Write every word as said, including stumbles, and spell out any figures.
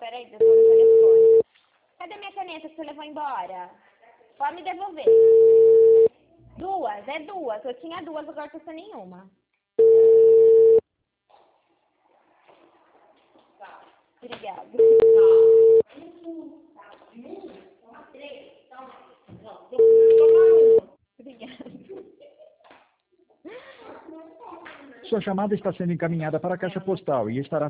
peraí, eu tô no telefone. Cadê minha caneta que você levou embora? Pode me devolver. Duas, é duas. Eu tinha duas, agora tô sem nenhuma. Obrigada. Obrigada. Sua chamada está sendo encaminhada para a caixa postal e estará